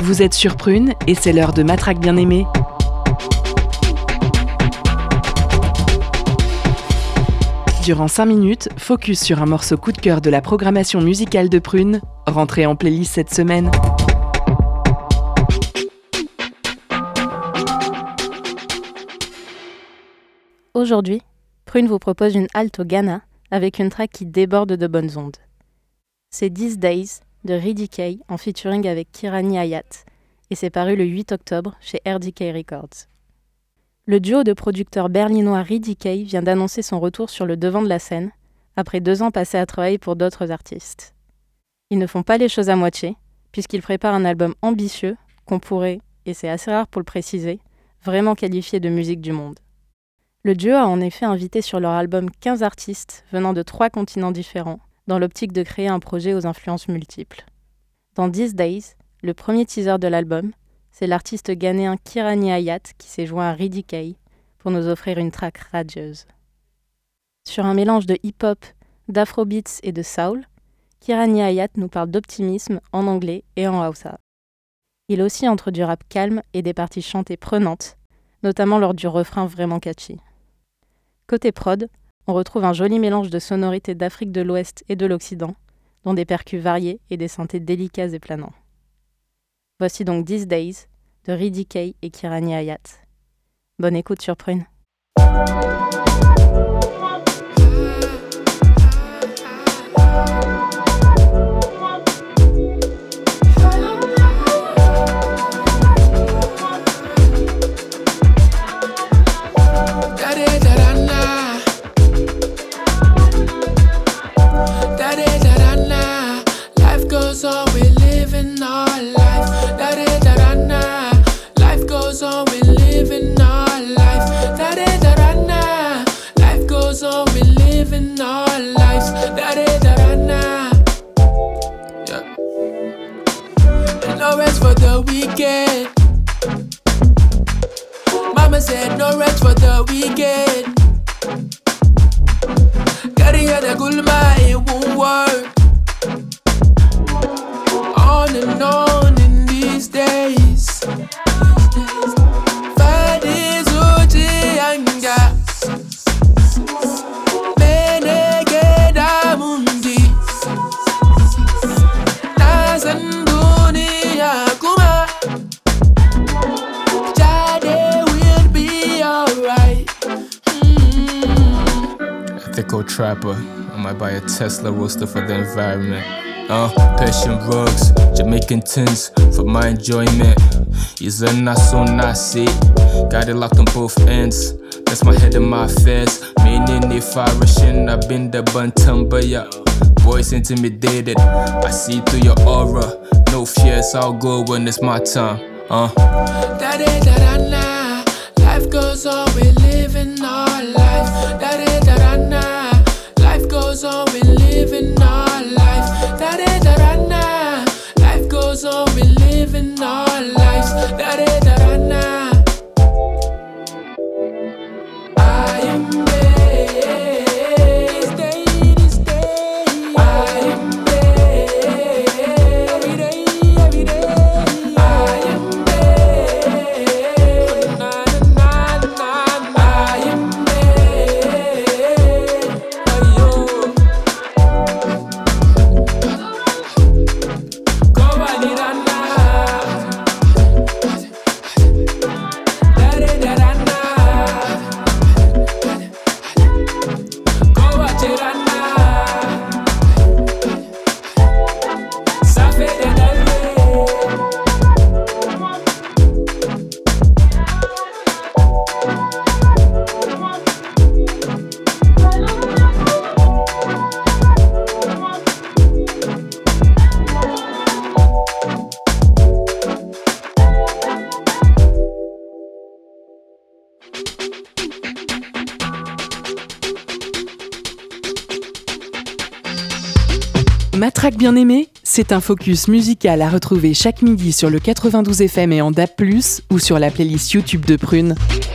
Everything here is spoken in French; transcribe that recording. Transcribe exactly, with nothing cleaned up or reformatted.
Vous êtes sur Prune et c'est l'heure de Matraque bien-aimée. Durant cinq minutes, focus sur un morceau coup de cœur de la programmation musicale de Prune, rentré en playlist cette semaine. Aujourd'hui, Prune vous propose une halte au Ghana avec une track qui déborde de bonnes ondes. C'est These Days de Ridikay en featuring avec Kirani Hayat et c'est paru le huit octobre chez R D K Records. Le duo de producteurs berlinois Ridikay vient d'annoncer son retour sur le devant de la scène après deux ans passés à travailler pour d'autres artistes. Ils ne font pas les choses à moitié puisqu'ils préparent un album ambitieux qu'on pourrait, et c'est assez rare pour le préciser, vraiment qualifier de musique du monde. Le duo a en effet invité sur leur album quinze artistes venant de trois continents différents, dans l'optique de créer un projet aux influences multiples. Dans These Days, le premier teaser de l'album, c'est l'artiste ghanéen Kirani Hayat qui s'est joint à Ridikay pour nous offrir une track radieuse. Sur un mélange de hip-hop, d'afrobeats et de soul, Kirani Hayat nous parle d'optimisme en anglais et en hausa. Il oscille entre du rap calme et des parties chantées prenantes, notamment lors du refrain vraiment catchy. Côté prod, on retrouve un joli mélange de sonorités d'Afrique de l'Ouest et de l'Occident, dont des percus variés et des synthés délicats et planants. Voici donc These Days de Ridikay et Kirani Hayat. Bonne écoute sur Prune. Mama said no rest for the weekend. Gotta hear the gulma, it won't work. On and on in these days. Fadi zuji anga. Menege da mundi. Nazanduni akuma. Ethical trapper, I might buy a Tesla roaster for the environment. Uh, Persian rugs, Jamaican tins for my enjoyment. Is a naso nasi, got it locked on both ends. That's my head and my affairs. Meaning if I rushing, I've been the buntum, but yeah. Voice intimidated, I see through your aura. No fears, I'll go when it's my time. Uh. Life goes on, we living our life. Da-da-da-da-na. Life goes on, we living our life. Da-da-da-da-na. Life goes on, we living our lives. Da-da-da-da-na. I am amazed, day to day. I am amazed, every day, every day. I am Matraque bien-aimée, c'est un focus musical à retrouver chaque midi sur le quatre-vingt-douze F M et en D A B plus, ou sur la playlist YouTube de Prune.